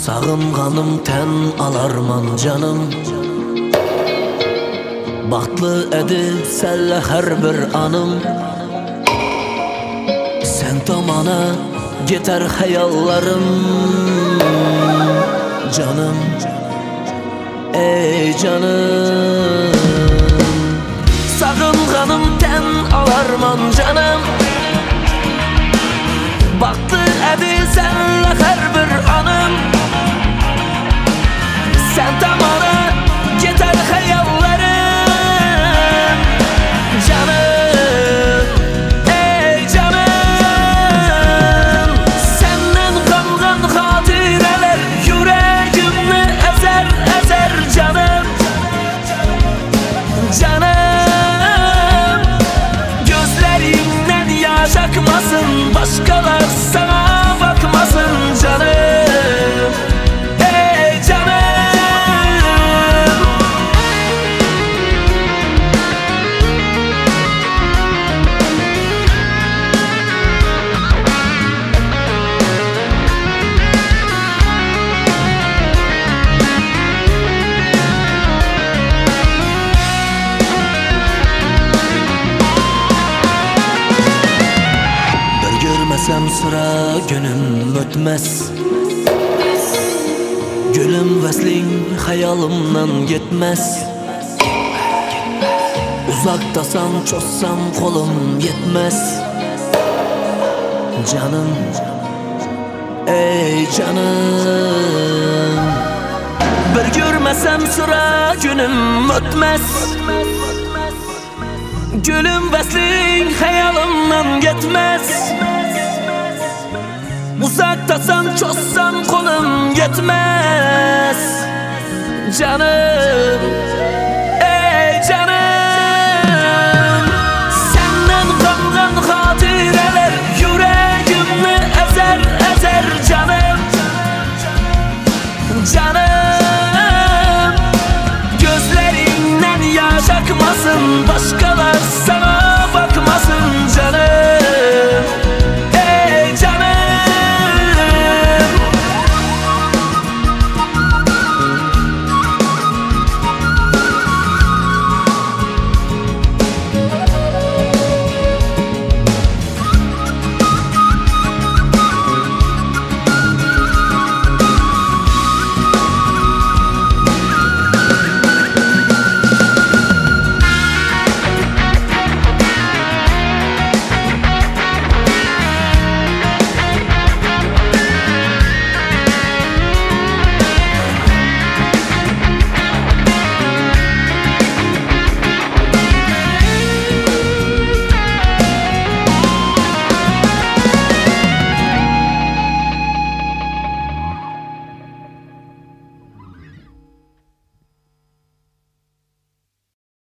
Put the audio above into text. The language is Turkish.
Sağınğanım tən alarman canım. Baxtlı ədi səllə hər bir anım. Sən tamana getər xəyallarım. Canım, ey canım. Sağınğanım tən alarman canım. Baxtlı ədi səllə hər bir anım. Sən tamana getər xəyallarım. Canım, ey canım. Səndən qalğan xatirələr yürəyimni əzər, əzər canım. Canım, gözlərimdən yaş akmasın, başqalar sana bakmasın canım. Görmesem sıra günüm ötmez. Gülüm veslin hayalımdan gitmez. Uzaktasan çossam kolum yetmez. Canım, ey canım. Bir görmesem sıra günüm ötmez. Gülüm veslin hayalımdan gitmez. Uzaktasan çossam kolum yetmez. Canım,